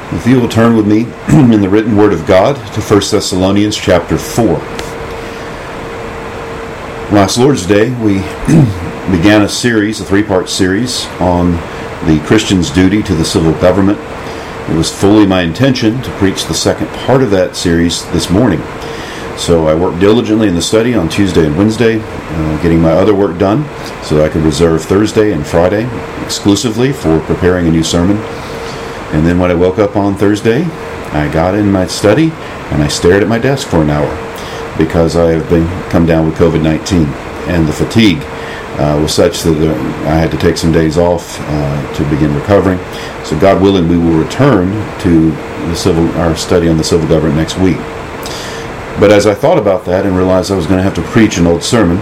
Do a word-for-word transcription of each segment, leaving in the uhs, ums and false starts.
If you will turn with me in the written word of God to First Thessalonians chapter four. Last Lord's Day, we began a series, a three-part series, on the Christian's duty to the civil government. It was fully my intention to preach the second part of that series this morning. So I worked diligently in the study on Tuesday and Wednesday, uh, getting my other work done so that I could reserve Thursday and Friday exclusively for preparing a new sermon. And then when I woke up on Thursday, I got in my study and I stared at my desk for an hour because I have been come down with covid nineteen, and the fatigue uh, was such that uh, I had to take some days off uh, to begin recovering. So God willing, we will return to the civil our study on the civil government next week. But as I thought about that and realized I was going to have to preach an old sermon,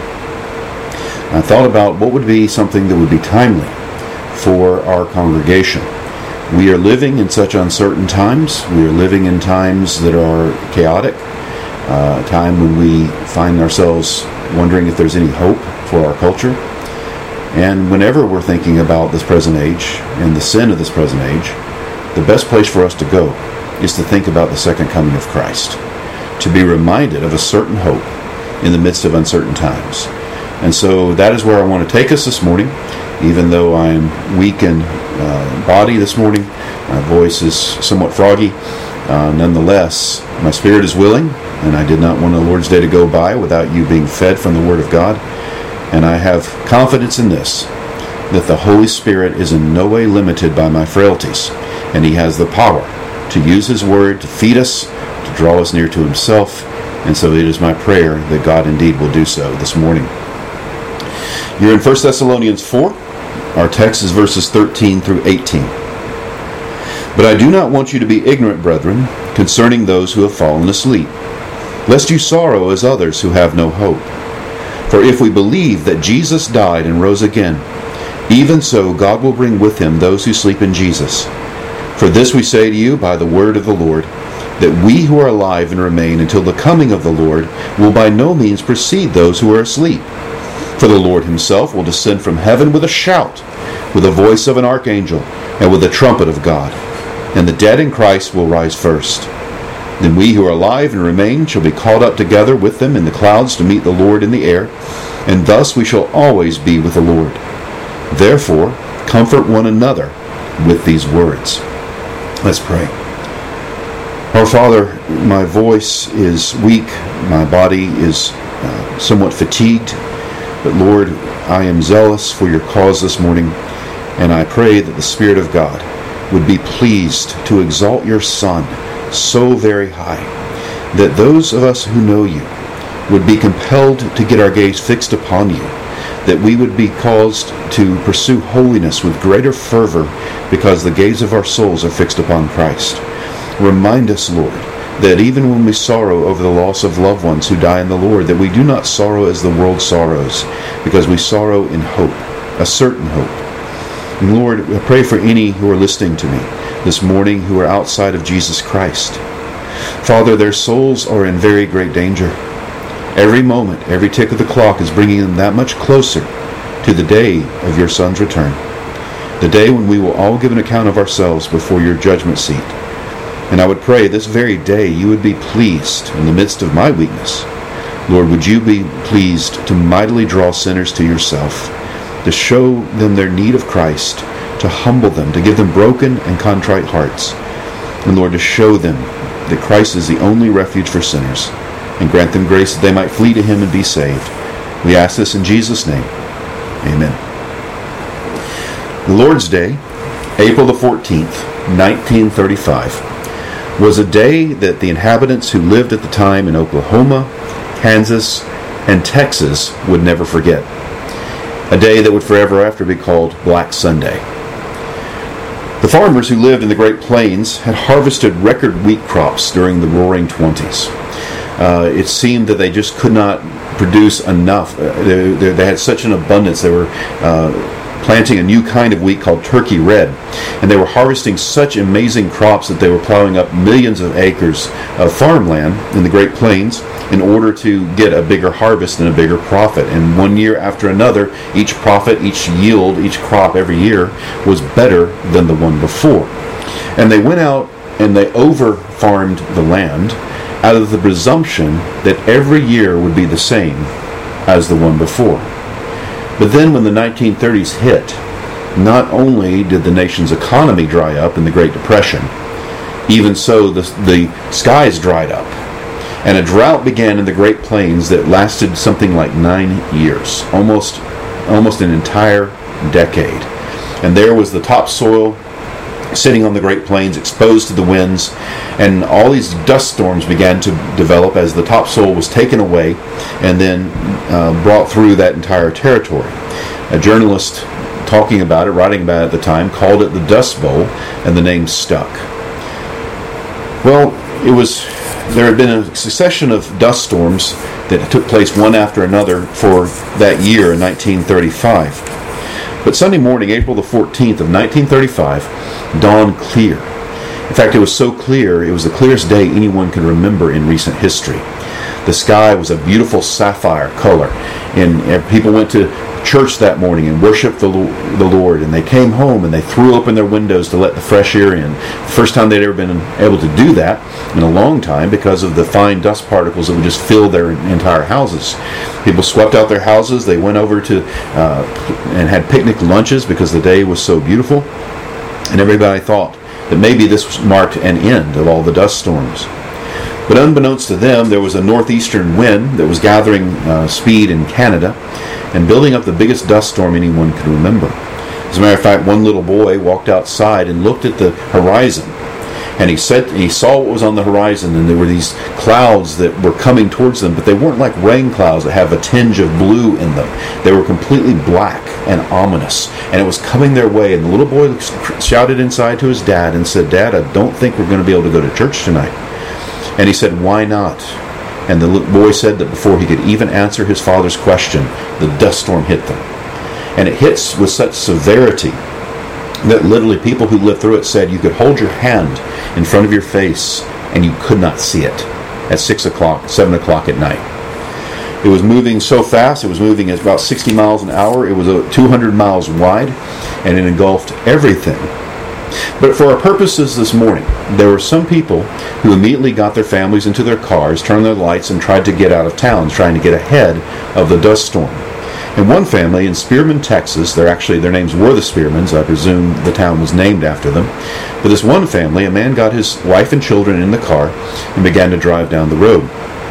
I thought about what would be something that would be timely for our congregation. We are living in such uncertain times. We are living in times that are chaotic, uh, a time when we find ourselves wondering if there's any hope for our culture. And whenever we're thinking about this present age and the sin of this present age, the best place for us to go is to think about the second coming of Christ, to be reminded of a certain hope in the midst of uncertain times. And so that is where I want to take us this morning. Even though I'm weak in uh, body this morning, my voice is somewhat froggy. Uh, nonetheless, my spirit is willing, and I did not want the Lord's Day to go by without you being fed from the Word of God. And I have confidence in this, that the Holy Spirit is in no way limited by my frailties, and He has the power to use His Word to feed us, to draw us near to Himself. And so it is my prayer that God indeed will do so this morning. You're in First Thessalonians four. Our text is verses thirteen through eighteen. But I do not want you to be ignorant, brethren, concerning those who have fallen asleep, lest you sorrow as others who have no hope. For if we believe that Jesus died and rose again, even so God will bring with Him those who sleep in Jesus. For this we say to you by the word of the Lord, that we who are alive and remain until the coming of the Lord will by no means precede those who are asleep. For the Lord Himself will descend from heaven with a shout, with the voice of an archangel, and with the trumpet of God. And the dead in Christ will rise first. Then we who are alive and remain shall be caught up together with them in the clouds to meet the Lord in the air, and thus we shall always be with the Lord. Therefore, comfort one another with these words. Let's pray. Our Father, my voice is weak, my body is uh, somewhat fatigued, but Lord, I am zealous for your cause this morning, and I pray that the Spirit of God would be pleased to exalt your Son so very high, that those of us who know you would be compelled to get our gaze fixed upon you, that we would be caused to pursue holiness with greater fervor because the gaze of our souls are fixed upon Christ. Remind us, Lord, that even when we sorrow over the loss of loved ones who die in the Lord, that we do not sorrow as the world sorrows, because we sorrow in hope, a certain hope. And Lord, I pray for any who are listening to me this morning who are outside of Jesus Christ. Father, their souls are in very great danger. Every moment, every tick of the clock is bringing them that much closer to the day of your Son's return, the day when we will all give an account of ourselves before your judgment seat. And I would pray this very day you would be pleased in the midst of my weakness. Lord, would you be pleased to mightily draw sinners to yourself, to show them their need of Christ, to humble them, to give them broken and contrite hearts. And Lord, to show them that Christ is the only refuge for sinners, and grant them grace that they might flee to Him and be saved. We ask this in Jesus' name. Amen. The Lord's Day, April the fourteenth, nineteen thirty-five, was a day that the inhabitants who lived at the time in Oklahoma, Kansas, and Texas would never forget. A day that would forever after be called Black Sunday. The farmers who lived in the Great Plains had harvested record wheat crops during the Roaring Twenties. Uh, it seemed that they just could not produce enough. Uh, they, they, they had such an abundance. They were uh, planting a new kind of wheat called Turkey Red. And they were harvesting such amazing crops that they were plowing up millions of acres of farmland in the Great Plains in order to get a bigger harvest and a bigger profit. And one year after another, each profit, each yield, each crop every year was better than the one before. And they went out and they over-farmed the land out of the presumption that every year would be the same as the one before. But then when the nineteen thirties hit, not only did the nation's economy dry up in the Great Depression, even so the, the skies dried up, and a drought began in the Great Plains that lasted something like nine years, almost, almost an entire decade. And there was the topsoil sitting on the Great Plains, exposed to the winds, and all these dust storms began to develop as the topsoil was taken away and then uh, brought through that entire territory. A journalist talking about it, writing about it at the time, called it the Dust Bowl, and the name stuck. Well, it was there had been a succession of dust storms that took place one after another for that year in nineteen thirty-five. But Sunday morning, April the fourteenth of nineteen thirty-five, dawned clear. In fact, it was so clear, it was the clearest day anyone can remember in recent history. The sky was a beautiful sapphire color, and people went to church that morning and worshiped the, the Lord, and they came home and they threw open their windows to let the fresh air in. First time they'd ever been able to do that in a long time because of the fine dust particles that would just fill their entire houses. People swept out their houses. They went over to uh, and had picnic lunches because the day was so beautiful, and everybody thought that maybe this marked an end of all the dust storms. But unbeknownst to them, there was a northeastern wind that was gathering uh, speed in Canada and building up the biggest dust storm anyone could remember. As a matter of fact, one little boy walked outside and looked at the horizon, and he said he saw what was on the horizon, and there were these clouds that were coming towards them, but they weren't like rain clouds that have a tinge of blue in them. They were completely black and ominous, and it was coming their way. And the little boy shouted inside to his dad and said, "Dad, I don't think we're going to be able to go to church tonight." And he said, "Why not?" And the little boy said that before he could even answer his father's question, the dust storm hit them. And it hits with such severity that literally people who lived through it said you could hold your hand in front of your face and you could not see it at six o'clock, seven o'clock at night. It was moving so fast, it was moving at about sixty miles an hour. It was two hundred miles wide, and it engulfed everything. But for our purposes this morning, there were some people who immediately got their families into their cars, turned their lights, and tried to get out of town, trying to get ahead of the dust storm. And one family in Spearman, Texas, they're actually, their names were the Spearmans. I presume the town was named after them. But this one family, a man got his wife and children in the car and began to drive down the road.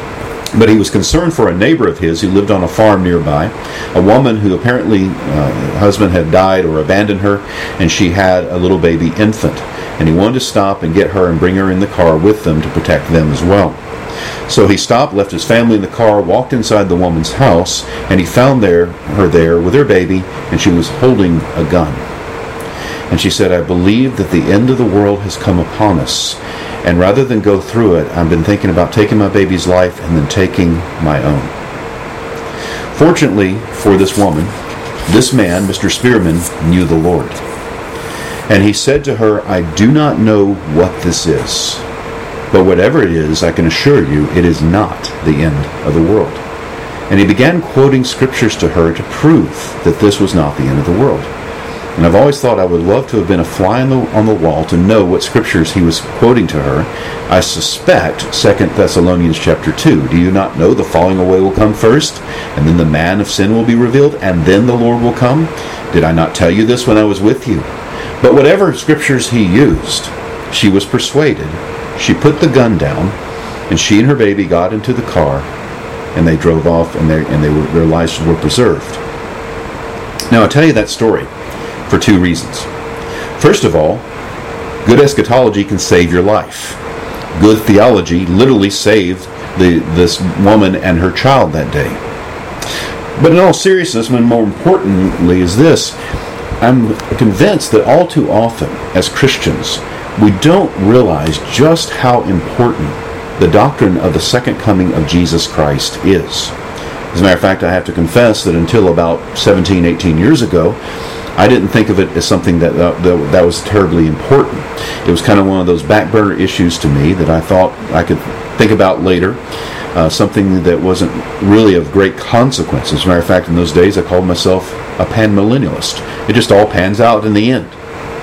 But he was concerned for a neighbor of his who lived on a farm nearby, a woman who apparently uh, her husband had died or abandoned her, and she had a little baby infant. And he wanted to stop and get her and bring her in the car with them to protect them as well. So he stopped, left his family in the car, walked inside the woman's house, and he found there her there with her baby, and she was holding a gun. And she said, "I believe that the end of the world has come upon us. And rather than go through it, I've been thinking about taking my baby's life and then taking my own." Fortunately for this woman, this man, Mister Spearman, knew the Lord. And he said to her, "I do not know what this is, but whatever it is, I can assure you it is not the end of the world." And he began quoting scriptures to her to prove that this was not the end of the world. And I've always thought I would love to have been a fly on the, on the wall to know what scriptures he was quoting to her. I suspect Second Thessalonians chapter two. "Do you not know the falling away will come first, and then the man of sin will be revealed, and then the Lord will come? Did I not tell you this when I was with you?" But whatever scriptures he used, she was persuaded. She put the gun down, and she and her baby got into the car, and they drove off, and, they, and they were, their lives were preserved. Now, I'll tell you that story for two reasons. First of all, good eschatology can save your life. Good theology literally saved the, this woman and her child that day. But in all seriousness, and more importantly, is this: I'm convinced that all too often, as Christians, we don't realize just how important the doctrine of the second coming of Jesus Christ is. As a matter of fact, I have to confess that until about seventeen, eighteen years ago, I didn't think of it as something that, uh, that that was terribly important. It was kind of one of those back burner issues to me that I thought I could think about later, uh, something that wasn't really of great consequence. As a matter of fact, in those days, I called myself a pan-millennialist. It just all pans out in the end.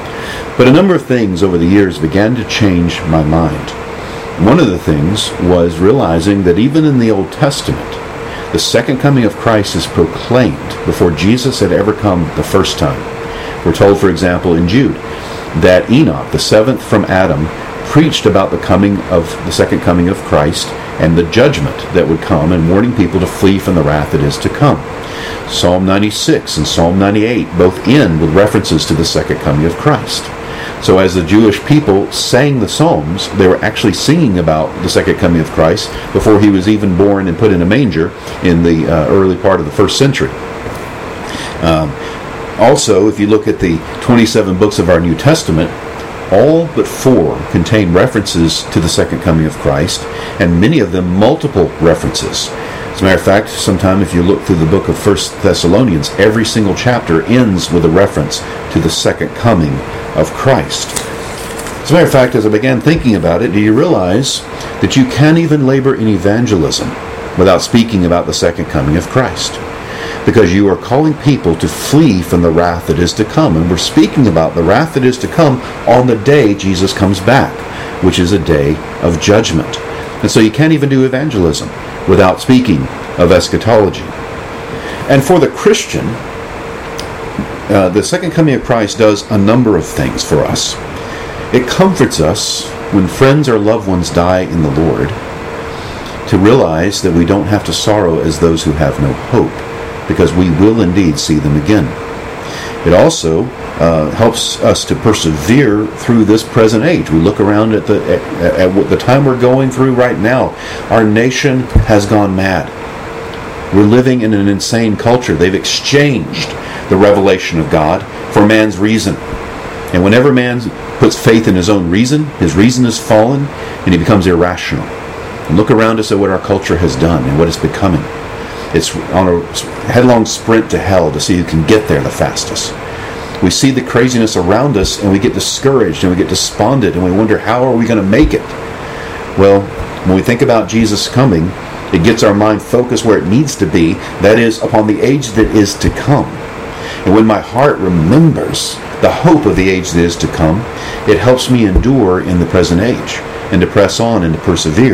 But a number of things over the years began to change my mind. One of the things was realizing that even in the Old Testament, the second coming of Christ is proclaimed before Jesus had ever come the first time. We're told, for example, in Jude, that Enoch, the seventh from Adam, preached about the coming of the second coming of Christ and the judgment that would come, and warning people to flee from the wrath that is to come. Psalm ninety-six and Psalm ninety-eight both end with references to the second coming of Christ. So as the Jewish people sang the Psalms, they were actually singing about the second coming of Christ before he was even born and put in a manger in the uh, early part of the first century. Um, also, if you look at the twenty-seven books of our New Testament, all but four contain references to the second coming of Christ, and many of them multiple references. As a matter of fact, sometime if you look through the book of First Thessalonians, every single chapter ends with a reference to the second coming of Christ. As a matter of fact, as I began thinking about it, do you realize that you can't even labor in evangelism without speaking about the second coming of Christ? Because you are calling people to flee from the wrath that is to come. And we're speaking about the wrath that is to come on the day Jesus comes back, which is a day of judgment. And so you can't even do evangelism without speaking of eschatology. And for the Christian, uh, the second coming of Christ does a number of things for us. It comforts us when friends or loved ones die in the Lord to realize that we don't have to sorrow as those who have no hope, because we will indeed see them again. It also uh, helps us to persevere through this present age. We look around at the at, at the time we're going through right now. Our nation has gone mad. We're living in an insane culture. They've exchanged the revelation of God for man's reason. And whenever man puts faith in his own reason, his reason is fallen, and he becomes irrational. And look around us at what our culture has done and what it's becoming. It's on a headlong sprint to hell to see who can get there the fastest. We see the craziness around us and we get discouraged and we get despondent and we wonder, how are we going to make it? Well, when we think about Jesus coming, it gets our mind focused where it needs to be, that is, upon the age that is to come. And when my heart remembers the hope of the age that is to come, it helps me endure in the present age and to press on and to persevere.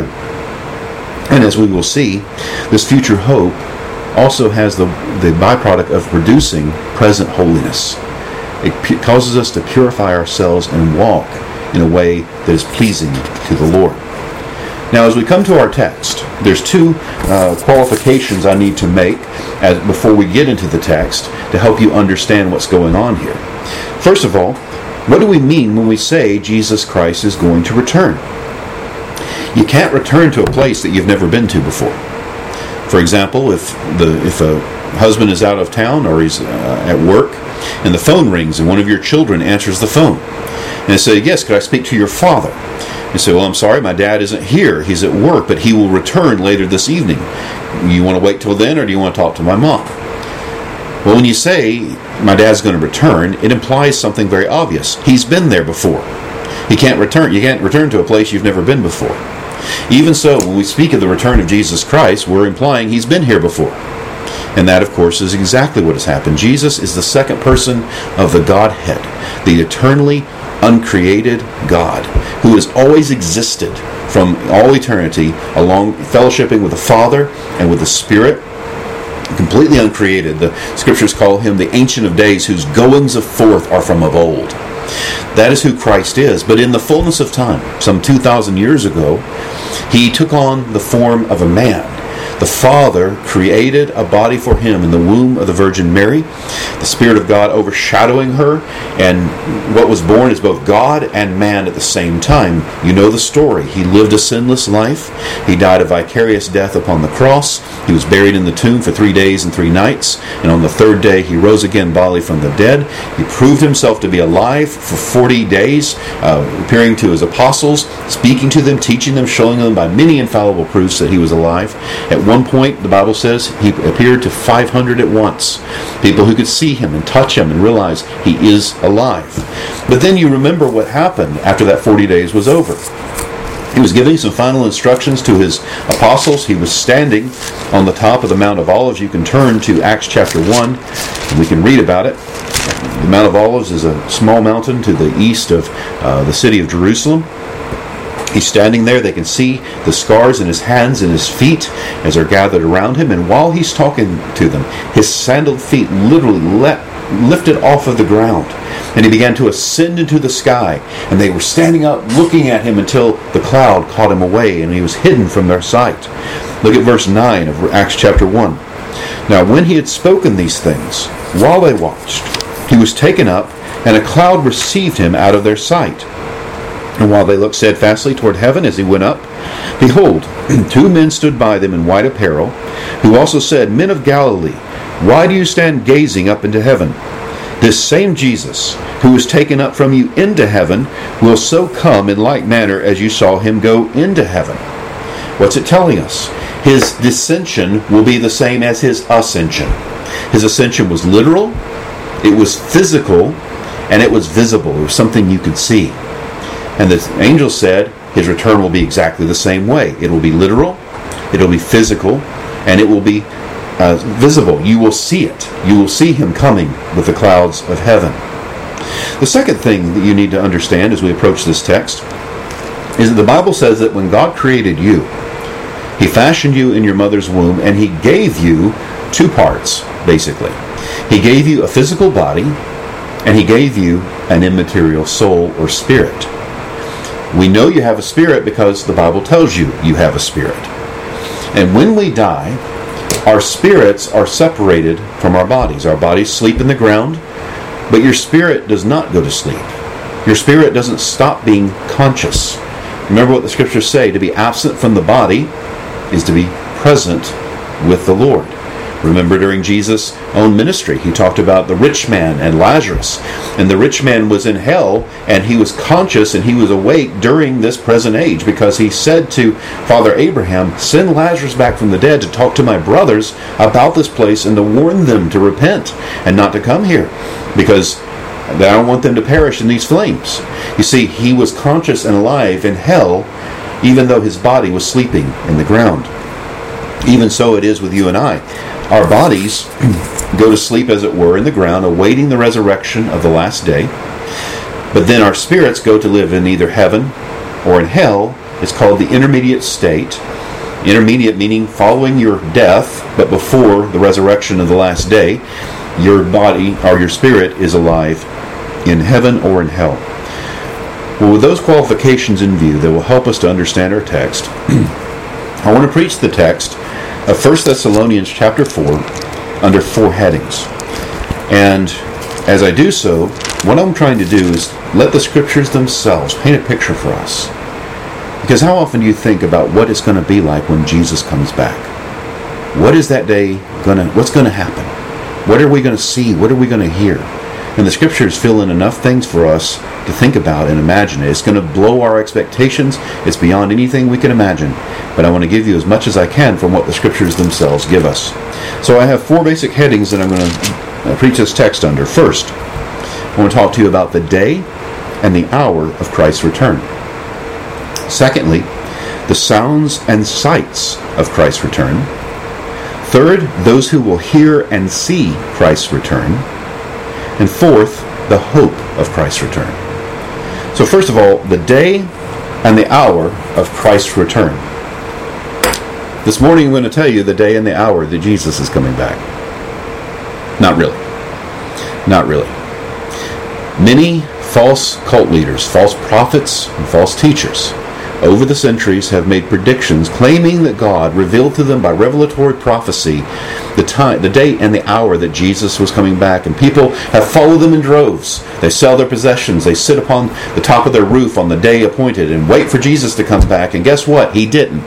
And as we will see, this future hope also has the, the byproduct of producing present holiness. It pu- causes us to purify ourselves and walk in a way that is pleasing to the Lord. Now, as we come to our text, there's two uh, qualifications I need to make as, before we get into the text to help you understand what's going on here. First of all, what do we mean when we say Jesus Christ is going to return? You can't return to a place that you've never been to before. For example, if the if a husband is out of town or he's uh, at work and the phone rings and one of your children answers the phone and they say, "Yes, could I speak to your father?" You say, "Well, I'm sorry, my dad isn't here. He's at work, but he will return later this evening. You want to wait till then, or do you want to talk to my mom?" Well, when you say, "My dad's going to return," it implies something very obvious. He's been there before. He can't return. You can't return to a place you've never been before. Even so, when we speak of the return of Jesus Christ, we're implying he's been here before. And that, of course, is exactly what has happened. Jesus is the second person of the Godhead, the eternally uncreated God, who has always existed from all eternity, along fellowshipping with the Father and with the Spirit, completely uncreated. The Scriptures call him the Ancient of Days, whose goings of forth are from of old. That is who Christ is. But in the fullness of time, some two thousand years ago, he took on the form of a man. The Father created a body for him in the womb of the Virgin Mary, the Spirit of God overshadowing her, and what was born is both God and man at the same time. You know the story. He lived a sinless life. He died a vicarious death upon the cross. He was buried in the tomb for three days and three nights, and on the third day he rose again bodily from the dead. He proved himself to be alive for forty days, uh, appearing to his apostles, speaking to them, teaching them, showing them by many infallible proofs that he was alive. At one point, the Bible says, he appeared to five hundred at once. People who could see him and touch him and realize he is alive. But then you remember what happened after that forty days was over. He was giving some final instructions to his apostles. He was standing on the top of the Mount of Olives. You can turn to Acts chapter one, and we can read about it. the Mount of Olives is a small mountain to the east of uh, the city of Jerusalem. He's standing there. They can see the scars in his hands and his feet as they're gathered around him. And while he's talking to them, his sandaled feet literally le- lifted off of the ground. And he began to ascend into the sky. And they were standing up looking at him until the cloud caught him away and he was hidden from their sight. Look at verse nine of Acts chapter one. Now when he had spoken these things, while they watched, he was taken up, and a cloud received him out of their sight. And while they looked steadfastly toward heaven as he went up, behold, two men stood by them in white apparel, who also said, Men of Galilee, why do you stand gazing up into heaven? This same Jesus, who was taken up from you into heaven, will so come in like manner as you saw him go into heaven. What's it telling us? His descension will be the same as his ascension. His ascension was literal, it was physical, and it was visible. It was something you could see. And the angel said his return will be exactly the same way. It will be literal, it will be physical, and it will be uh, visible. You will see it. You will see him coming with the clouds of heaven. The second thing that you need to understand as we approach this text is that the Bible says that when God created you, he fashioned you in your mother's womb, and he gave you two parts, basically. He gave you a physical body, and he gave you an immaterial soul or spirit. We know you have a spirit because the Bible tells you you have a spirit. And when we die, our spirits are separated from our bodies. Our bodies sleep in the ground, but your spirit does not go to sleep. Your spirit doesn't stop being conscious. Remember what the scriptures say, to be absent from the body is to be present with the Lord. Remember during Jesus' own ministry, he talked about the rich man and Lazarus. And the rich man was in hell, and he was conscious and he was awake during this present age, because he said to Father Abraham, send Lazarus back from the dead to talk to my brothers about this place and to warn them to repent and not to come here, because I don't want them to perish in these flames. You see, he was conscious and alive in hell, even though his body was sleeping in the ground. Even so it is with you and I. Our bodies go to sleep, as it were, in the ground, awaiting the resurrection of the last day. But then our spirits go to live in either heaven or in hell. It's called the intermediate state. Intermediate meaning following your death, but before the resurrection of the last day, your body or your spirit is alive in heaven or in hell. Well, with those qualifications in view that will help us to understand our text, I want to preach the text of First Thessalonians chapter four under four headings. And as I do so, what I'm trying to do is let the scriptures themselves paint a picture for us. Because how often do you think about what it's going to be like when Jesus comes back? What is that day going to, what's going to happen? What are we going to see? What are we going to hear? And the scriptures fill in enough things for us to think about and imagine it. It's going to blow our expectations. It's beyond anything we can imagine. But I want to give you as much as I can from what the scriptures themselves give us. So I have four basic headings that I'm going to preach this text under. First, I want to talk to you about the day and the hour of Christ's return. Secondly, the sounds and sights of Christ's return. Third, those who will hear and see Christ's return. And fourth, the hope of Christ's return. So first of all, the day and the hour of Christ's return. This morning I'm going to tell you the day and the hour that Jesus is coming back. Not really. Not really. Many false cult leaders, false prophets, and false teachers over the centuries have made predictions claiming that God revealed to them by revelatory prophecy the time, the date and the hour that Jesus was coming back. And people have followed them in droves. They sell their possessions. They sit upon the top of their roof on the day appointed and wait for Jesus to come back. And guess what? He didn't.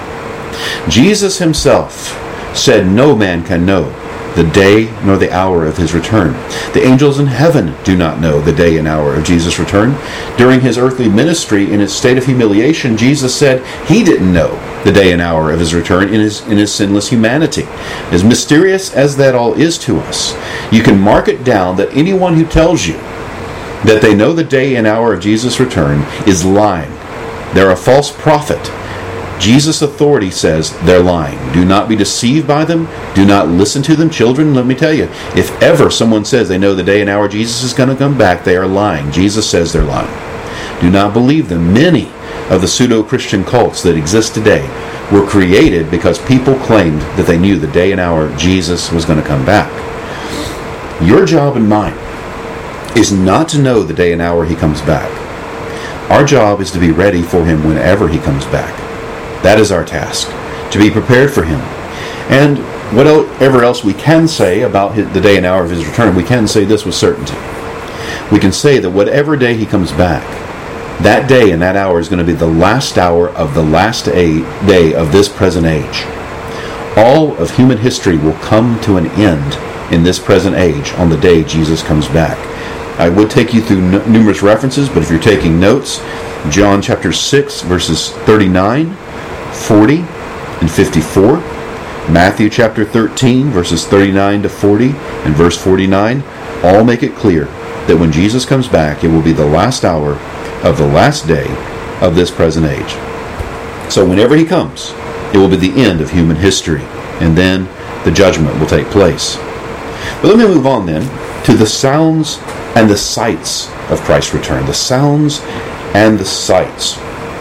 Jesus himself said no man can know the day nor the hour of his return. The angels in heaven do not know the day and hour of Jesus' return. During his earthly ministry, in his state of humiliation, Jesus said he didn't know the day and hour of his return in his, in his sinless humanity. As mysterious as that all is to us, you can mark it down that anyone who tells you that they know the day and hour of Jesus' return is lying. They're a false prophet. Jesus' authority says they're lying. Do not be deceived by them. Do not listen to them. Children, let me tell you, if ever someone says they know the day and hour Jesus is going to come back, they are lying. Jesus says they're lying. Do not believe them. Many of the pseudo-Christian cults that exist today were created because people claimed that they knew the day and hour Jesus was going to come back. Your job and mine is not to know the day and hour he comes back. Our job is to be ready for him whenever he comes back. That is our task, to be prepared for him. And whatever else we can say about the day and hour of his return, we can say this with certainty. We can say that whatever day he comes back, that day and that hour is going to be the last hour of the last day of this present age. All of human history will come to an end in this present age on the day Jesus comes back. I would take you through n- numerous references, but if you're taking notes, John chapter six, verses thirty-nine, forty, and fifty-four. Matthew chapter thirteen, verses thirty-nine to forty, and verse forty-nine, all make it clear that when Jesus comes back, it will be the last hour of the last day of this present age. So whenever he comes, it will be the end of human history, and then the judgment will take place. But let me move on then to the sounds and the sights of Christ's return. The sounds and the sights.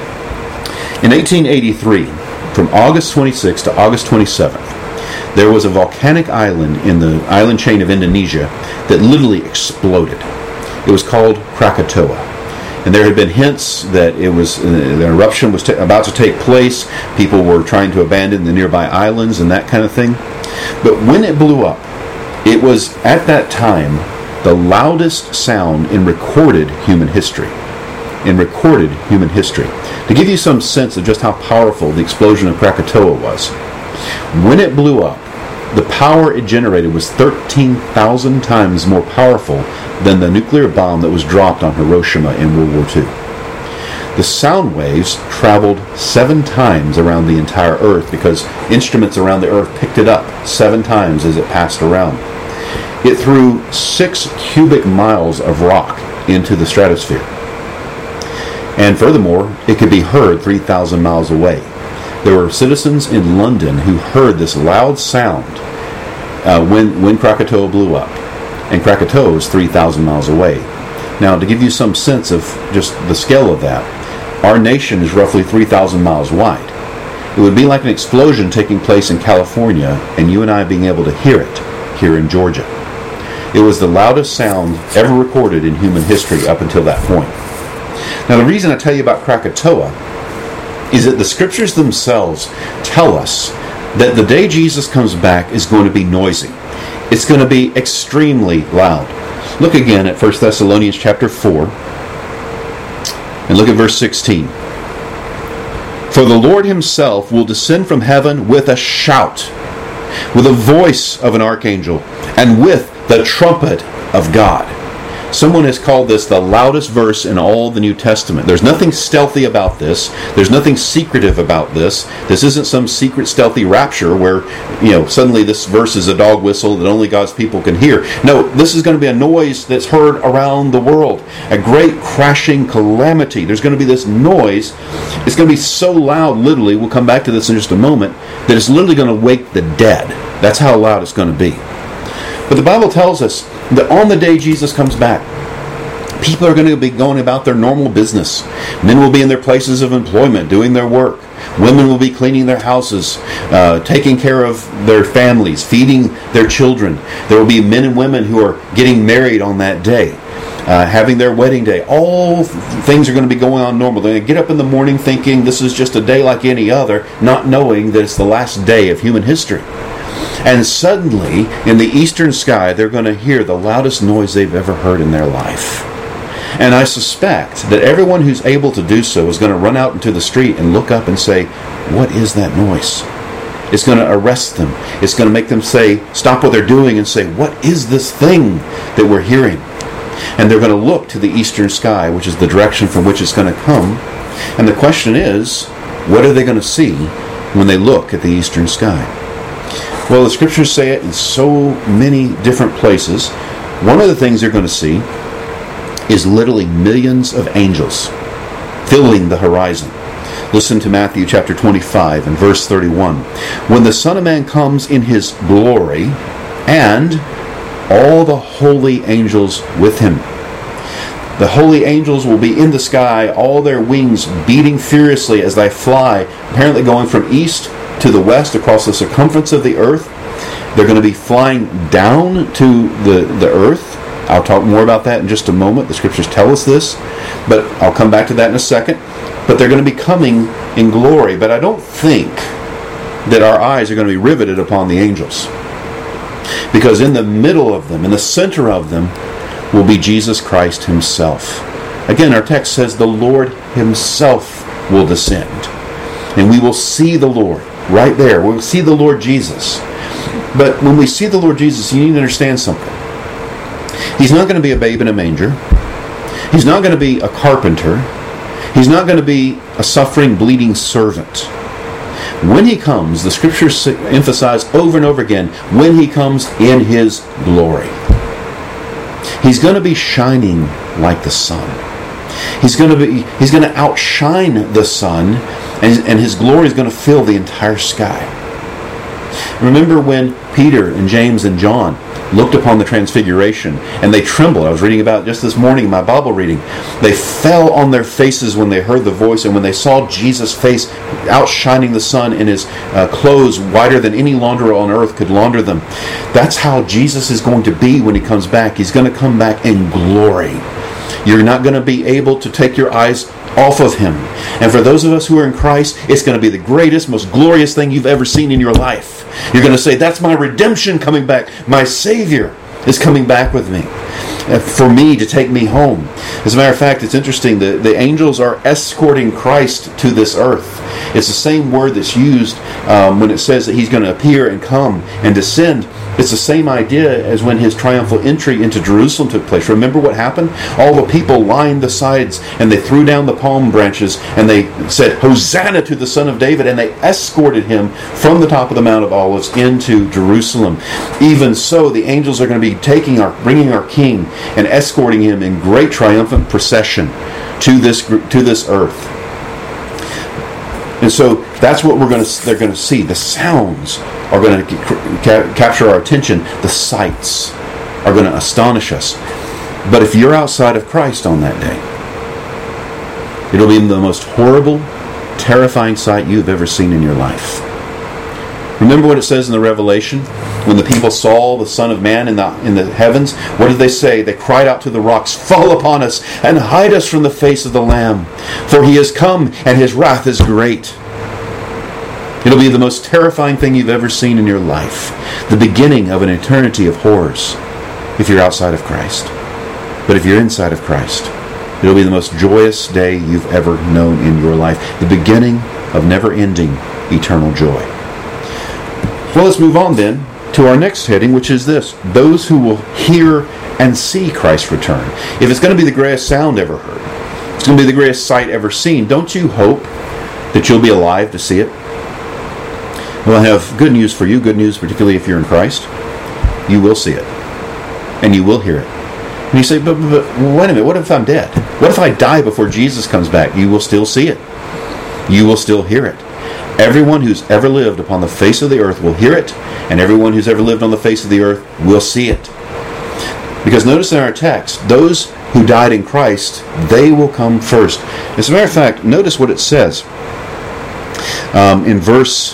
In eighteen eighty-three, from August twenty-sixth to August twenty-seventh, there was a volcanic island in the island chain of Indonesia that literally exploded. It was called Krakatoa. And there had been hints that it was uh, the eruption was ta- about to take place. People were trying to abandon the nearby islands and that kind of thing. But when it blew up, it was at that time the loudest sound in recorded human history. In recorded human history. To give you some sense of just how powerful the explosion of Krakatoa was, when it blew up, the power it generated was thirteen thousand times more powerful than the nuclear bomb that was dropped on Hiroshima in World War Two. The sound waves traveled seven times around the entire Earth because instruments around the Earth picked it up seven times as it passed around. It threw six cubic miles of rock into the stratosphere. And furthermore, it could be heard three thousand miles away. There were citizens in London who heard this loud sound uh, when, when Krakatoa blew up. And Krakatoa is three thousand miles away. Now, to give you some sense of just the scale of that, our nation is roughly three thousand miles wide. It would be like an explosion taking place in California and you and I being able to hear it here in Georgia. It was the loudest sound ever recorded in human history up until that point. Now, the reason I tell you about Krakatoa is that the scriptures themselves tell us that the day Jesus comes back is going to be noisy. It's going to be extremely loud. Look again at First Thessalonians chapter four, and look at verse sixteen. For the Lord himself will descend from heaven with a shout, with the voice of an archangel, and with the trumpet of God. Someone has called this the loudest verse in all the New Testament. There's nothing stealthy about this. There's nothing secretive about this. This isn't some secret stealthy rapture where, you know, suddenly this verse is a dog whistle that only God's people can hear. No, this is going to be a noise that's heard around the world. A great crashing calamity. There's going to be this noise. It's going to be so loud, literally, we'll come back to this in just a moment, that it's literally going to wake the dead. That's how loud it's going to be. But the Bible tells us that on the day Jesus comes back, people are going to be going about their normal business. Men will be in their places of employment, doing their work. Women will be cleaning their houses, uh, taking care of their families, feeding their children. There will be men and women who are getting married on that day, uh, having their wedding day. All things are going to be going on normal. They're going to get up in the morning thinking this is just a day like any other, not knowing that it's the last day of human history. And suddenly, in the eastern sky, they're going to hear the loudest noise they've ever heard in their life. And I suspect that everyone who's able to do so is going to run out into the street and look up and say, what is that noise? It's going to arrest them. It's going to make them say, stop what they're doing and say, what is this thing that we're hearing? And they're going to look to the eastern sky, which is the direction from which it's going to come. And the question is, what are they going to see when they look at the eastern sky? Well, the scriptures say it in so many different places. One of the things they're going to see is literally millions of angels filling the horizon. Listen to Matthew chapter twenty-five and verse thirty-one. When the Son of Man comes in his glory, and all the holy angels with him. The holy angels will be in the sky, all their wings beating furiously as they fly, apparently going from east to the west across the circumference of the earth. They're going to be flying down to the, the earth. I'll talk more about that in just a moment. The scriptures tell us this, but I'll come back to that in a second. But they're going to be coming in glory. But I don't think that our eyes are going to be riveted upon the angels. Because in the middle of them, in the center of them, will be Jesus Christ himself. Again, our text says the Lord himself will descend. And we will see the Lord right there. We'll see the Lord Jesus. But when we see the Lord Jesus, you need to understand something. He's not going to be a babe in a manger. He's not going to be a carpenter. He's not going to be a suffering, bleeding servant. When he comes, the scriptures emphasize over and over again, when he comes in his glory. He's going to be shining like the sun. He's going to be he's going to outshine the sun, and, and his glory is going to fill the entire sky. Remember when Peter and James and John looked upon the transfiguration and they trembled. I was reading about it just this morning in my Bible reading. They fell on their faces when they heard the voice, and when they saw Jesus' face outshining the sun in his uh, clothes whiter than any launderer on earth could launder them. That's how Jesus is going to be when he comes back. He's going to come back in glory. You're not going to be able to take your eyes off of him. And for those of us who are in Christ, it's going to be the greatest, most glorious thing you've ever seen in your life. You're going to say, that's my redemption coming back. My Savior is coming back with me, for me to take me home. As a matter of fact, it's interesting. The, the angels are escorting Christ to this earth. It's the same word that's used um, when it says that he's going to appear and come and descend. It's the same idea as when his triumphal entry into Jerusalem took place. Remember what happened? All the people lined the sides, and they threw down the palm branches, and they said, Hosanna to the Son of David, and they escorted him from the top of the Mount of Olives into Jerusalem. Even so, the angels are going to be taking our, bringing our King and escorting him in great triumphant procession to this to this earth. And so that's what we're going to they're going to see. The sounds are going to ca- capture our attention. The sights are going to astonish us. But if you're outside of Christ on that day, it'll be the most horrible, terrifying sight you've ever seen in your life. Remember what it says in the Revelation? When the people saw the Son of Man in the, in the heavens, what did they say? They cried out to the rocks, fall upon us and hide us from the face of the Lamb. For he has come and his wrath is great. It'll be the most terrifying thing you've ever seen in your life. The beginning of an eternity of horrors if you're outside of Christ. But if you're inside of Christ, it'll be the most joyous day you've ever known in your life. The beginning of never-ending eternal joy. Well, let's move on then to our next heading, which is this: those who will hear and see Christ's return. If it's going to be the greatest sound ever heard, it's going to be the greatest sight ever seen, don't you hope that you'll be alive to see it? Well, I have good news for you, good news particularly if you're in Christ. You will see it, and you will hear it. And you say, but, but wait a minute, what if I'm dead? What if I die before Jesus comes back? You will still see it. You will still hear it. Everyone who's ever lived upon the face of the earth will hear it, and everyone who's ever lived on the face of the earth will see it. Because notice in our text, those who died in Christ, they will come first. As a matter of fact, notice what it says um, in verse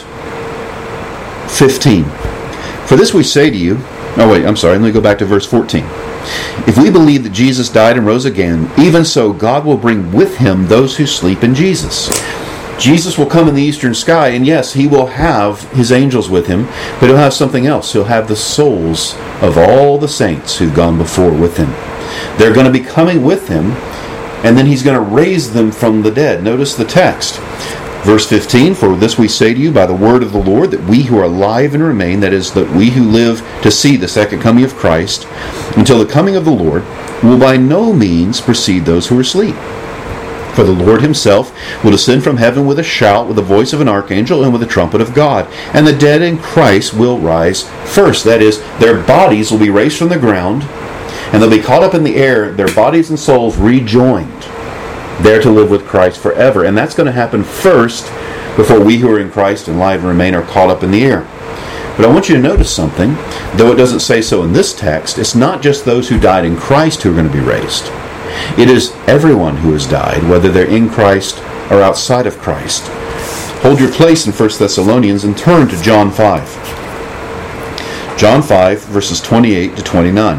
fifteen. For this we say to you, oh wait, I'm sorry, let me go back to verse fourteen. If we believe that Jesus died and rose again, even so God will bring with him those who sleep in Jesus. Jesus will come in the eastern sky, and yes, he will have his angels with him, but he'll have something else. He'll have the souls of all the saints who've gone before with him. They're going to be coming with him, and then he's going to raise them from the dead. Notice the text. Verse fifteen, for this we say to you by the word of the Lord, that we who are alive and remain, that is, that we who live to see the second coming of Christ, until the coming of the Lord, will by no means precede those who are asleep. For the Lord himself will descend from heaven with a shout, with the voice of an archangel, and with the trumpet of God. And the dead in Christ will rise first. That is, their bodies will be raised from the ground, and they'll be caught up in the air, their bodies and souls rejoined there to live with Christ forever. And that's going to happen first before we who are in Christ and live and remain are caught up in the air. But I want you to notice something. Though it doesn't say so in this text, it's not just those who died in Christ who are going to be raised. It is everyone who has died, whether they're in Christ or outside of Christ. Hold your place in First Thessalonians and turn to John five. John five, verses twenty-eight to twenty-nine.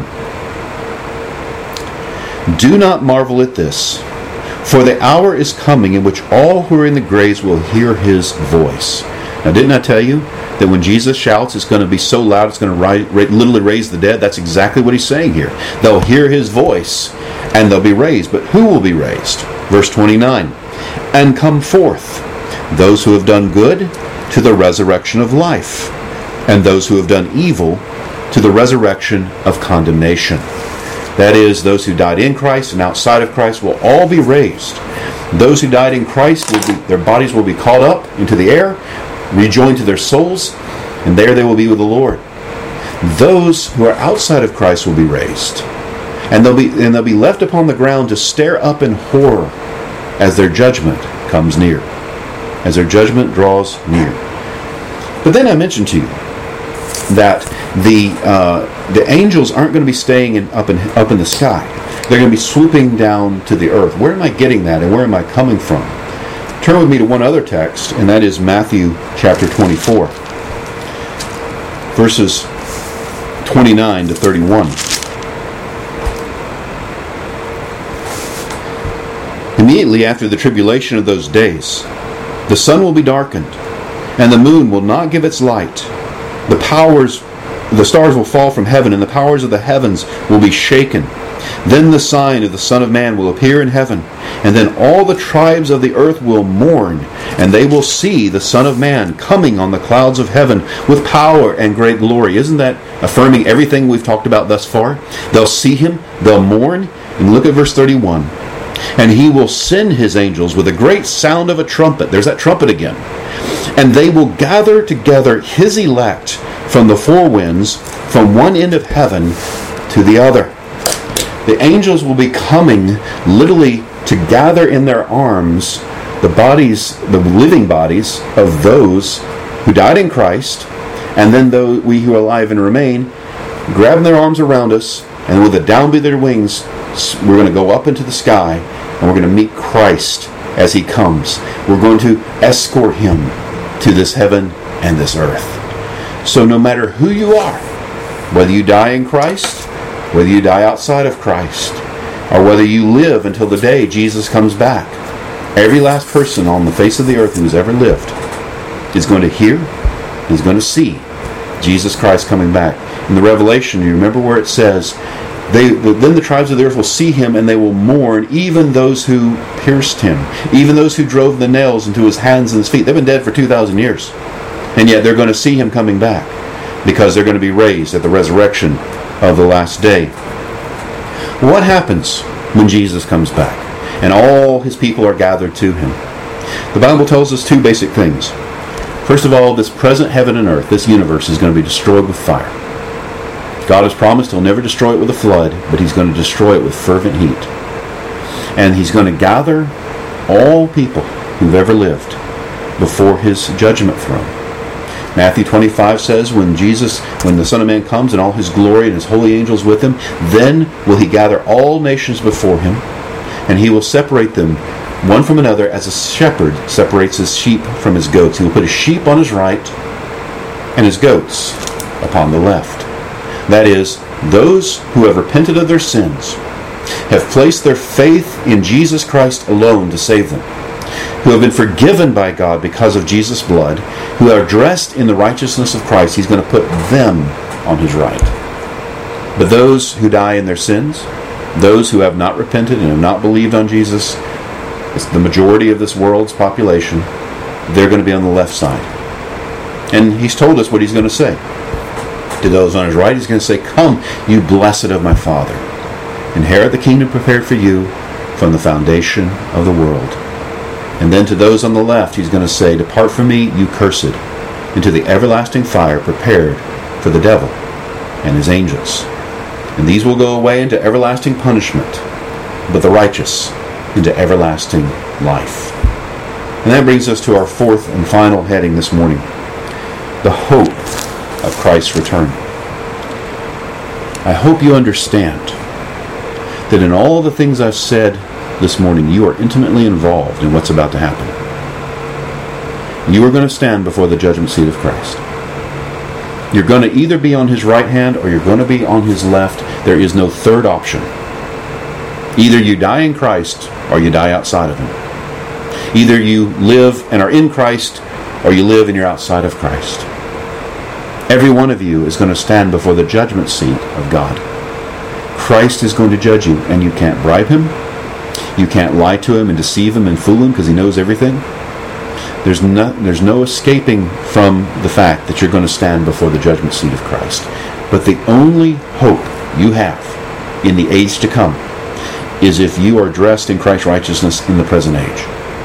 Do not marvel at this, for the hour is coming in which all who are in the graves will hear his voice. Now, didn't I tell you that when Jesus shouts, it's going to be so loud it's going to ri- ri- literally raise the dead? That's exactly what he's saying here. They'll hear his voice, and they'll be raised. But who will be raised? Verse twenty-nine. And come forth, those who have done good, to the resurrection of life, and those who have done evil, to the resurrection of condemnation. That is, those who died in Christ and outside of Christ will all be raised. Those who died in Christ, will be, their bodies will be caught up into the air, rejoined to their souls, and there they will be with the Lord. Those who are outside of Christ will be raised, and they'll be and they'll be left upon the ground to stare up in horror as their judgment comes near, as their judgment draws near. But then I mentioned to you that the uh, the angels aren't going to be staying in, up in up in the sky. They're going to be swooping down to the earth. Where am I getting that, and where am I coming from? Turn with me to one other text, and that is Matthew chapter twenty-four, verses twenty-nine to thirty-one. Immediately after the tribulation of those days, the sun will be darkened, and the moon will not give its light. The powers, the stars will fall from heaven, and the powers of the heavens will be shaken. Then the sign of the Son of Man will appear in heaven, and then all the tribes of the earth will mourn, and they will see the Son of Man coming on the clouds of heaven with power and great glory. Isn't that affirming everything we've talked about thus far? They'll see him, they'll mourn, and look at verse thirty-one. And he will send his angels with a great sound of a trumpet. There's that trumpet again. And they will gather together his elect from the four winds, from one end of heaven to the other. The angels will be coming literally to gather in their arms the bodies, the living bodies of those who died in Christ, and then those we who are alive and remain, grabbing their arms around us, and with a downbeat of their wings, we're going to go up into the sky, and we're going to meet Christ as he comes. We're going to escort him to this heaven and this earth. So no matter who you are, whether you die in Christ, whether you die outside of Christ, or whether you live until the day Jesus comes back, every last person on the face of the earth who's ever lived is going to hear, is going to see Jesus Christ coming back. In the Revelation, you remember where it says, They, then the tribes of the earth will see him, and they will mourn, even those who pierced him, even those who drove the nails into his hands and his feet. They've been dead for two thousand years. And yet they're going to see him coming back, because they're going to be raised at the resurrection of the last day. What happens when Jesus comes back and all his people are gathered to him? The Bible tells us two basic things. First of all, this present heaven and earth, this universe, is going to be destroyed with fire. God has promised he'll never destroy it with a flood, but he's going to destroy it with fervent heat. And he's going to gather all people who've ever lived before his judgment throne. Matthew twenty-five says, when Jesus, when the Son of Man comes in all his glory and his holy angels with him, then will he gather all nations before him, and he will separate them one from another as a shepherd separates his sheep from his goats. He will put his sheep on his right and his goats upon the left. That is, those who have repented of their sins, have placed their faith in Jesus Christ alone to save them, who have been forgiven by God because of Jesus' blood, who are dressed in the righteousness of Christ, he's going to put them on his right. But those who die in their sins, those who have not repented and have not believed on Jesus, it's the majority of this world's population, they're going to be on the left side. And he's told us what he's going to say. To those on his right, he's going to say, "Come, you blessed of my Father, inherit the kingdom prepared for you from the foundation of the world." And then to those on the left, he's going to say, "Depart from me, you cursed, into the everlasting fire prepared for the devil and his angels. And these will go away into everlasting punishment, but the righteous into everlasting life. And that brings us to our fourth and final heading this morning, the hope of Christ's return. I hope you understand that in all the things I've said this morning, you are intimately involved in what's about to happen. You are going to stand before the judgment seat of Christ. You're going to either be on his right hand or you're going to be on his left. There is no third option. Either you die in Christ or you die outside of him. Either you live and are in Christ or you live and you're outside of Christ. Every one of you is going to stand before the judgment seat of God. Christ is going to judge you, and you can't bribe him. You can't lie to him and deceive him and fool him because he knows everything. There's no, there's no escaping from the fact that you're going to stand before the judgment seat of Christ. But the only hope you have in the age to come is if you are dressed in Christ's righteousness in the present age.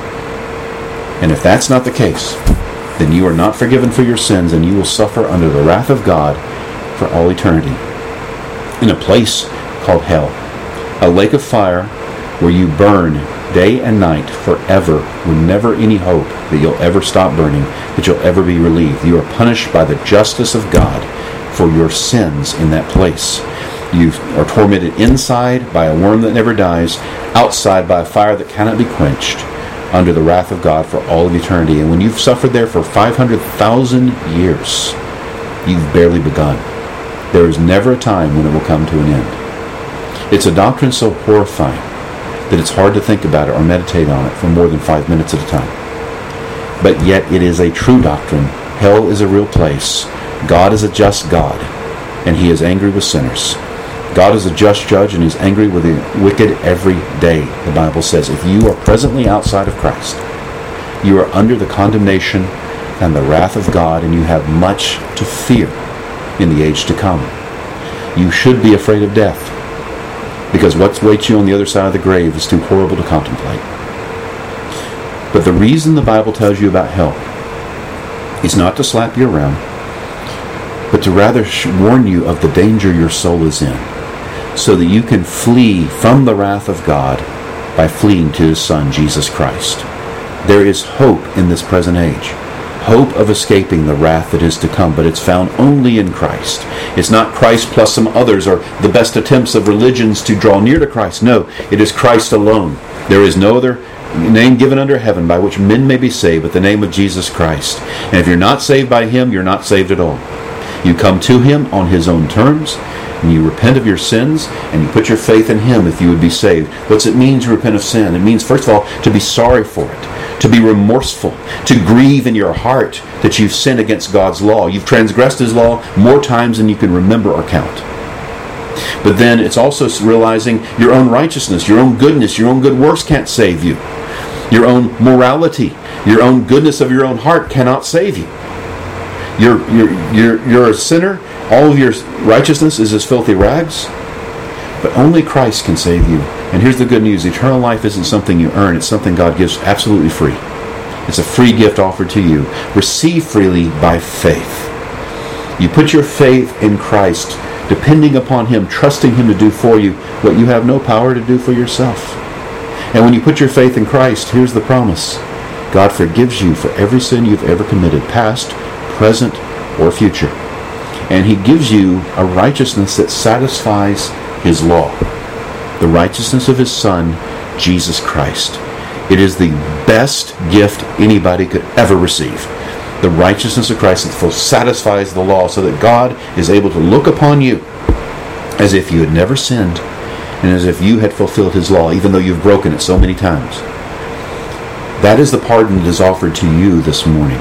And if that's not the case, then you are not forgiven for your sins, and you will suffer under the wrath of God for all eternity in a place called hell, a lake of fire where you burn day and night forever, with never any hope that you'll ever stop burning, that you'll ever be relieved. You are punished by the justice of God for your sins in that place. You are tormented inside by a worm that never dies, outside by a fire that cannot be quenched, under the wrath of God for all of eternity. And when you've suffered there for five hundred thousand years, you've barely begun. There is never a time when it will come to an end. It's a doctrine so horrifying that it's hard to think about it or meditate on it for more than five minutes at a time. But yet it is a true doctrine. Hell is a real place. God is a just God, and he is angry with sinners. God is a just judge, and he's angry with the wicked every day. The Bible says if you are presently outside of Christ, you are under the condemnation and the wrath of God, and you have much to fear in the age to come. You should be afraid of death, because what waits you on the other side of the grave is too horrible to contemplate. But the reason the Bible tells you about hell is not to slap you around, but to rather warn you of the danger your soul is in, so that you can flee from the wrath of God by fleeing to his Son, Jesus Christ. There is hope in this present age, hope of escaping the wrath that is to come, but it's found only in Christ. It's not Christ plus some others or the best attempts of religions to draw near to Christ. No, it is Christ alone. There is no other name given under heaven by which men may be saved but the name of Jesus Christ. And if you're not saved by him, you're not saved at all. You come to him on his own terms, and you repent of your sins, and you put your faith in him if you would be saved. What's it mean to repent of sin? It means, first of all, to be sorry for it, to be remorseful, to grieve in your heart that you've sinned against God's law. You've transgressed his law more times than you can remember or count. But then it's also realizing your own righteousness, your own goodness, your own good works can't save you. Your own morality, your own goodness of your own heart cannot save you. You're, you're, you're, you're a sinner. All of your righteousness is as filthy rags. But only Christ can save you. And here's the good news. Eternal life isn't something you earn. It's something God gives absolutely free. It's a free gift offered to you. Receive freely by faith. You put your faith in Christ, depending upon him, trusting him to do for you what you have no power to do for yourself. And when you put your faith in Christ, here's the promise. God forgives you for every sin you've ever committed, past, present, or future. And he gives you a righteousness that satisfies his law. The righteousness of his Son, Jesus Christ. It is the best gift anybody could ever receive. The righteousness of Christ that satisfies the law, so that God is able to look upon you as if you had never sinned, and as if you had fulfilled his law, even though you've broken it so many times. That is the pardon that is offered to you this morning.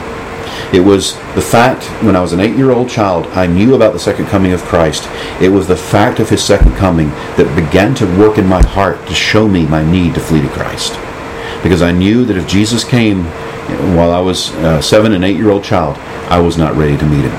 It was the fact, when I was an eight-year-old child, I knew about the second coming of Christ. It was the fact of his second coming that began to work in my heart to show me my need to flee to Christ. Because I knew that if Jesus came while I was a seven and eight-year-old child, I was not ready to meet him.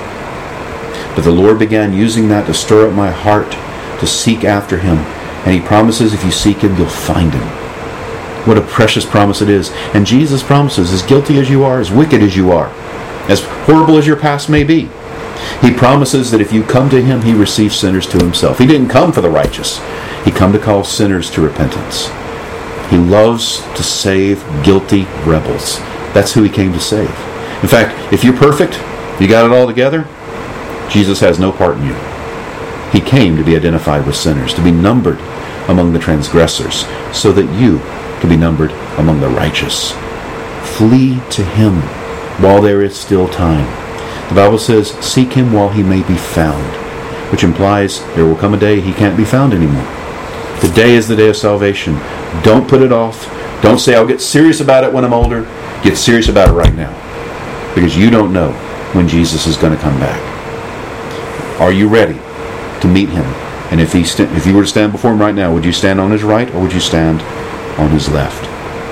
But the Lord began using that to stir up my heart to seek after him. And he promises if you seek him, you'll find him. What a precious promise it is. And Jesus promises, as guilty as you are, as wicked as you are, as horrible as your past may be, he promises that if you come to him, he receives sinners to himself. He didn't come for the righteous. He come to call sinners to repentance. He loves to save guilty rebels. That's who he came to save. In fact, if you're perfect, you got it all together, Jesus has no part in you. He came to be identified with sinners, to be numbered among the transgressors, so that you can be numbered among the righteous. Flee to him while there is still time. The Bible says, seek him while he may be found, which implies there will come a day he can't be found anymore. The day is the day of salvation. Don't put it off. Don't say, I'll get serious about it when I'm older. Get serious about it right now, because you don't know when Jesus is going to come back. Are you ready to meet him? And if he st- if you were to stand before him right now, would you stand on his right or would you stand on his left?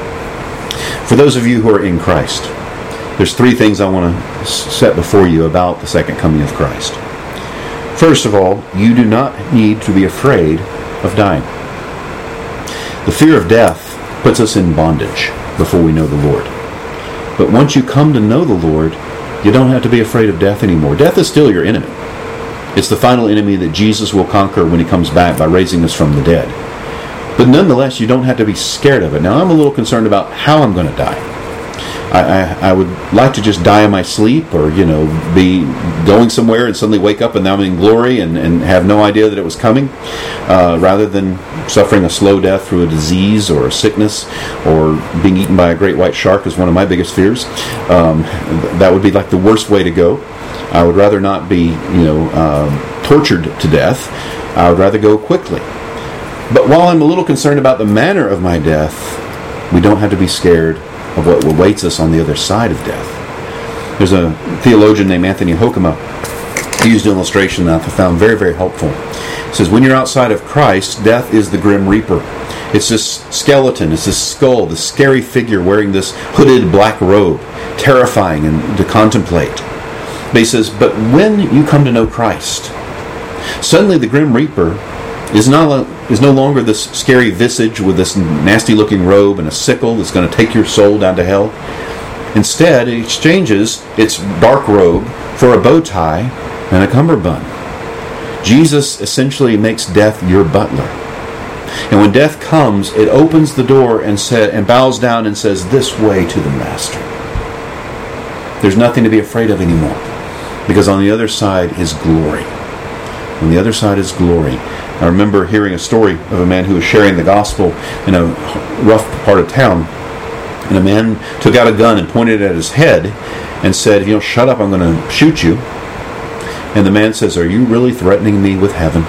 For those of you who are in Christ, there's three things I want to set before you about the second coming of Christ. First of all, you do not need to be afraid of dying. The fear of death puts us in bondage before we know the Lord. But once you come to know the Lord, you don't have to be afraid of death anymore. Death is still your enemy. It's the final enemy that Jesus will conquer when he comes back by raising us from the dead. But nonetheless, you don't have to be scared of it. Now, I'm a little concerned about how I'm going to die. I, I, I would like to just die in my sleep, or, you know, be going somewhere and suddenly wake up and now I'm in glory and, and have no idea that it was coming, uh, rather than suffering a slow death through a disease or a sickness, or being eaten by a great white shark is one of my biggest fears. Um, that would be like the worst way to go. I would rather not be, you know, um, tortured to death. I would rather go quickly. But while I'm a little concerned about the manner of my death, we don't have to be scared of what awaits us on the other side of death. There's a theologian named Anthony Hoekema. He used an illustration that I found very, very helpful. He says, when you're outside of Christ, death is the grim reaper. It's this skeleton, it's this skull, this scary figure wearing this hooded black robe, terrifying and to contemplate. But he says, but when you come to know Christ, suddenly the grim reaper is not is no longer this scary visage with this nasty-looking robe and a sickle that's going to take your soul down to hell. Instead, it exchanges its dark robe for a bow tie and a cummerbund. Jesus essentially makes death your butler. And when death comes, it opens the door and, sa- and bows down and says, this way to the Master. There's nothing to be afraid of anymore, because on the other side is glory. On the other side is glory. I remember hearing a story of a man who was sharing the gospel in a rough part of town. And a man took out a gun and pointed it at his head and said, if you don't shut up, I'm going to shoot you. And the man says, are you really threatening me with heaven?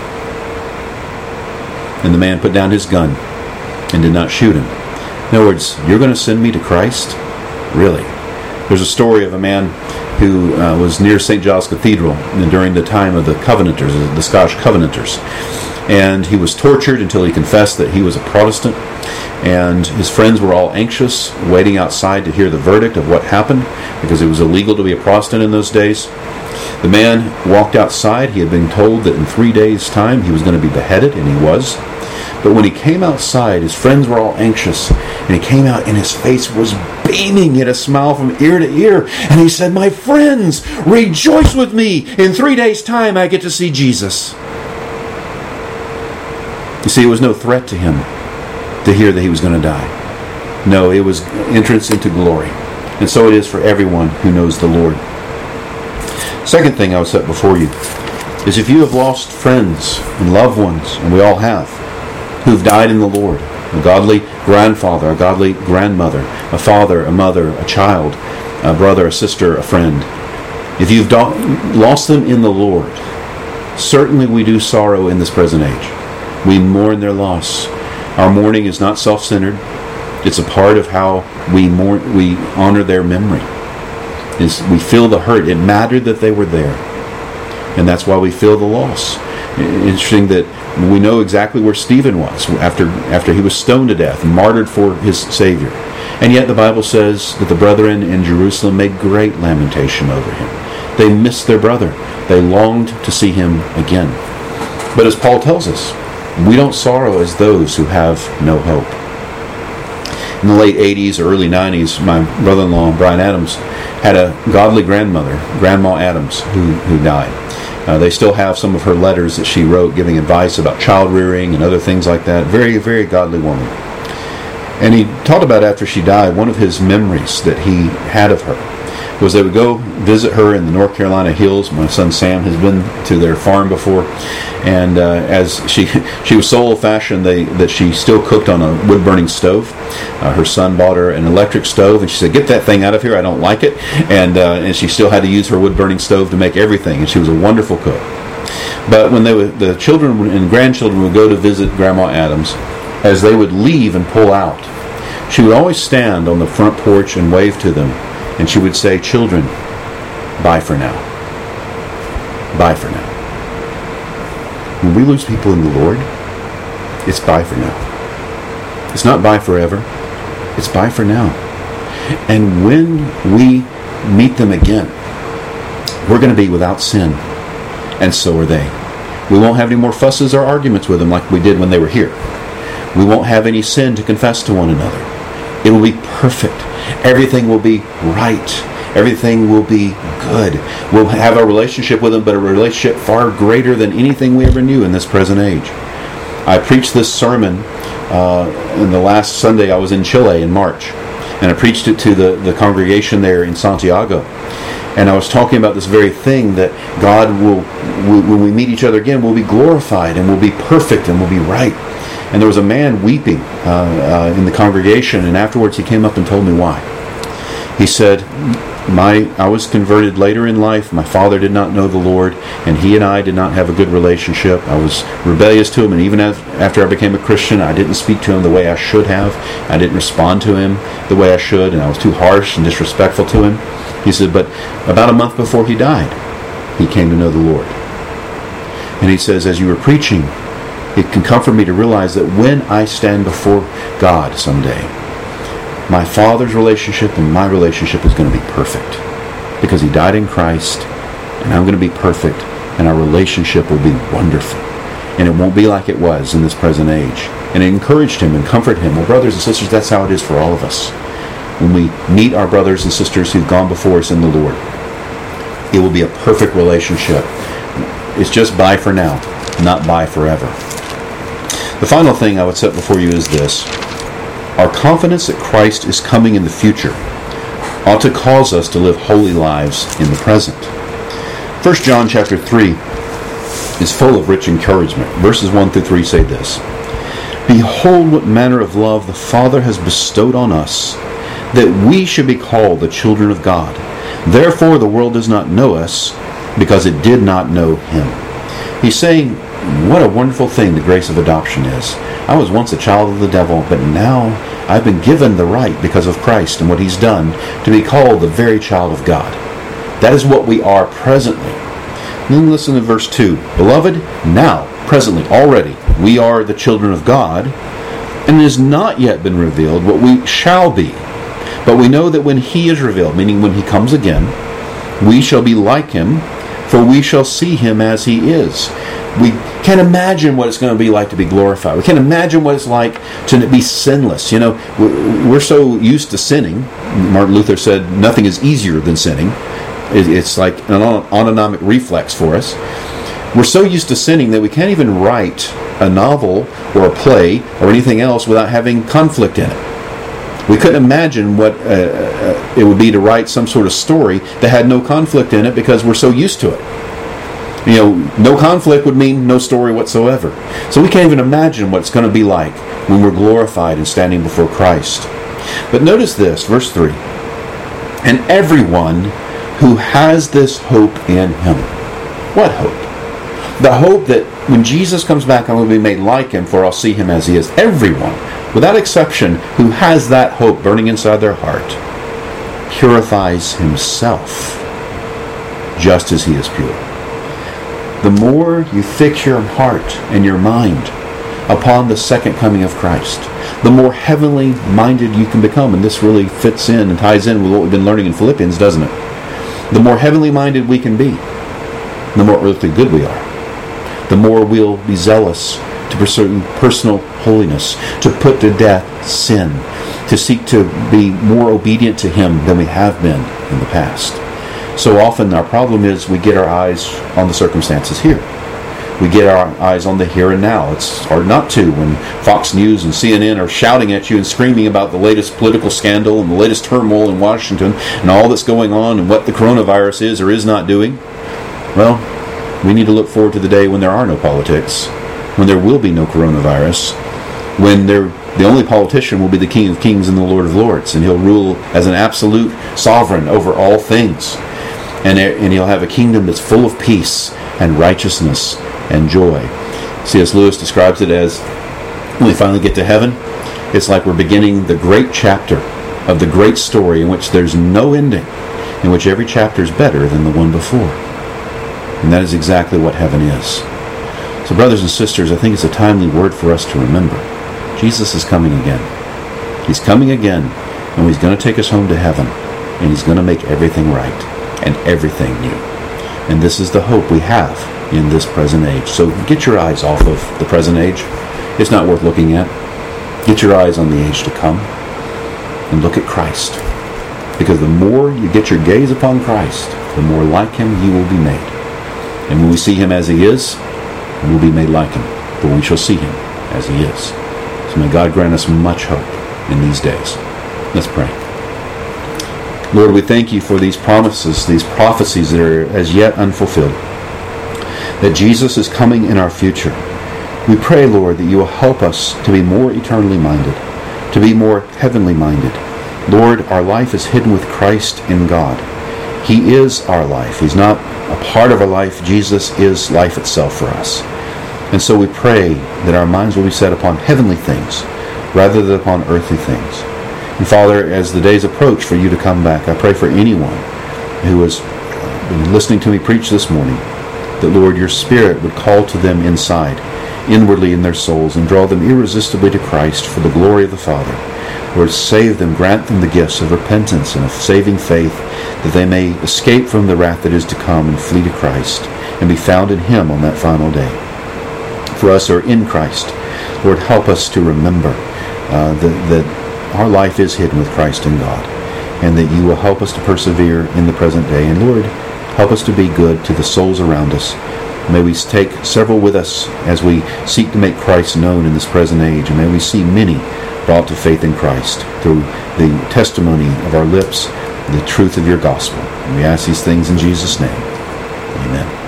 And the man put down his gun and did not shoot him. In other words, you're going to send me to Christ? Really? There's a story of a man who uh, was near Saint Giles Cathedral during the time of the Covenanters, the Scottish Covenanters. And he was tortured until he confessed that he was a Protestant. And his friends were all anxious, waiting outside to hear the verdict of what happened, because it was illegal to be a Protestant in those days. The man walked outside. He had been told that in three days' time he was going to be beheaded, and he was. But when he came outside, his friends were all anxious, and he came out and his face was beaming. He had a smile from ear to ear, and he said, my friends, rejoice with me. In three days' time I get to see Jesus. You see, it was no threat to him to hear that he was going to die. No, it was entrance into glory. And so it is for everyone who knows the Lord. Second thing I would set before you is, if you have lost friends and loved ones, and we all have, who've died in the Lord, a godly grandfather, a godly grandmother, a father, a mother, a child, a brother, a sister, a friend, if you've do- lost them in the Lord, certainly we do sorrow in this present age. We mourn their loss. Our mourning is not self-centered. It's a part of how we mourn, we honor their memory. Is we feel the hurt. It mattered that they were there, and that's why we feel the loss. Interesting that we know exactly where Stephen was after after he was stoned to death, martyred for his Savior, and yet the Bible says that the brethren in Jerusalem made great lamentation over him. They missed their brother. They longed to see him again. But as Paul tells us, we don't sorrow as those who have no hope. In the late eighties or early nineties, my brother-in-law, Brian Adams, had a godly grandmother, Grandma Adams, who, who died. Uh, they still have some of her letters that she wrote giving advice about child rearing and other things like that. Very, very godly woman. And he talked about after she died, one of his memories that he had of her was they would go visit her in the North Carolina hills. My son Sam has been to their farm before, and uh, as she she was so old-fashioned they, that she still cooked on a wood-burning stove. Uh, her son bought her an electric stove, and she said, "Get that thing out of here! I don't like it." And uh, and she still had to use her wood-burning stove to make everything. And she was a wonderful cook. But when they would, the children and grandchildren would go to visit Grandma Adams, as they would leave and pull out, she would always stand on the front porch and wave to them. And she would say, "Children, bye for now. Bye for now." When we lose people in the Lord, it's bye for now. It's not bye forever. It's bye for now. And when we meet them again, we're going to be without sin. And so are they. We won't have any more fusses or arguments with them like we did when they were here. We won't have any sin to confess to one another. It will be perfect. Everything will be right. Everything will be good. We'll have a relationship with them, but a relationship far greater than anything we ever knew in this present age. I preached this sermon uh, in the last Sunday I was in Chile in March. And I preached it to the, the congregation there in Santiago. And I was talking about this very thing, that God will, will, when we meet each other again, will be glorified and will be perfect and will be right. And there was a man weeping uh, uh, in the congregation, and afterwards he came up and told me why. He said, "My I was converted later in life. My father did not know the Lord, and he and I did not have a good relationship. I was rebellious to him, and even as, after I became a Christian, I didn't speak to him the way I should have. I didn't respond to him the way I should, and I was too harsh and disrespectful to him." He said, "But about a month before he died, he came to know the Lord." And he says, "As you were preaching, it can comfort me to realize that when I stand before God someday, my Father's relationship and my relationship is going to be perfect. Because he died in Christ, and I'm going to be perfect, and our relationship will be wonderful. And it won't be like it was in this present age." And it encouraged him and comforted him. Well, brothers and sisters, that's how it is for all of us. When we meet our brothers and sisters who've gone before us in the Lord, it will be a perfect relationship. It's just bye for now, not bye forever. The final thing I would set before you is this. Our confidence that Christ is coming in the future ought to cause us to live holy lives in the present. First John chapter three is full of rich encouragement. Verses one through three say this: "Behold what manner of love the Father has bestowed on us, that we should be called the children of God. Therefore the world does not know us, because it did not know him." He's saying, what a wonderful thing the grace of adoption is. I was once a child of the devil, but now I've been given the right, because of Christ and what he's done, to be called the very child of God. That is what we are presently. And then listen to verse two. "Beloved, now, presently, already, we are the children of God, and it has not yet been revealed what we shall be. But we know that when he is revealed," meaning when he comes again, "we shall be like him, for we shall see him as he is." We can't imagine what it's going to be like to be glorified. We can't imagine what it's like to be sinless. You know, we're so used to sinning. Martin Luther said nothing is easier than sinning. It's like an autonomic reflex for us. We're so used to sinning that we can't even write a novel or a play or anything else without having conflict in it. We couldn't imagine what uh, it would be to write some sort of story that had no conflict in it, because we're so used to it. You know, no conflict would mean no story whatsoever. So we can't even imagine what it's going to be like when we're glorified and standing before Christ. But notice this, verse three. "And everyone who has this hope in him." What hope? The hope that when Jesus comes back, I'm going to be made like him, for I'll see him as he is. Everyone, without exception, who has that hope burning inside their heart, purifies himself just as he is pure. The more you fix your heart and your mind upon the second coming of Christ, the more heavenly minded you can become. And this really fits in and ties in with what we've been learning in Philippians, doesn't it? The more heavenly minded we can be, the more earthly good we are. The more we'll be zealous to pursue personal holiness, to put to death sin, to seek to be more obedient to him than we have been in the past. So often our problem is we get our eyes on the circumstances here. we get our eyes on the here and now. It's hard not to when Fox News and C N N are shouting at you and screaming about the latest political scandal and the latest turmoil in Washington and all that's going on and what the coronavirus is or is not doing. Well, we need to look forward to the day when there are no politics, when there will be no coronavirus, when there, the only politician will be the King of Kings and the Lord of Lords, and he'll rule as an absolute sovereign over all things. And, and he'll have a kingdom that's full of peace and righteousness and joy. C S Lewis describes it as, when we finally get to heaven, it's like we're beginning the great chapter of the great story in which there's no ending, in which every chapter is better than the one before. And that is exactly what heaven is. So brothers and sisters, I think it's a timely word for us to remember. Jesus is coming again. He's coming again, and he's going to take us home to heaven, and he's going to make everything right and everything new. And this is the hope we have in this present age. So get your eyes off of the present age. It's not worth looking at. Get your eyes on the age to come and look at Christ. Because the more you get your gaze upon Christ, the more like him you will be made. And when we see him as he is, we'll be made like him. But we shall see him as he is. So may God grant us much hope in these days. Let's pray. Lord, we thank you for these promises, these prophecies that are as yet unfulfilled, that Jesus is coming in our future. We pray, Lord, that you will help us to be more eternally minded, to be more heavenly minded. Lord, our life is hidden with Christ in God. He is our life. He's not a part of our life. Jesus is life itself for us. And so we pray that our minds will be set upon heavenly things rather than upon earthly things. And Father, as the days approach for you to come back, I pray for anyone who has been listening to me preach this morning, that, Lord, your Spirit would call to them inside, inwardly in their souls, and draw them irresistibly to Christ for the glory of the Father. Lord, save them, grant them the gifts of repentance and of saving faith, that they may escape from the wrath that is to come and flee to Christ, and be found in him on that final day. For us who are in Christ, Lord, help us to remember uh, that, that our life is hidden with Christ in God, and that you will help us to persevere in the present day. And Lord, help us to be good to the souls around us. May we take several with us as we seek to make Christ known in this present age, and may we see many brought to faith in Christ through the testimony of our lips, the truth of your gospel. And we ask these things in Jesus' name. Amen.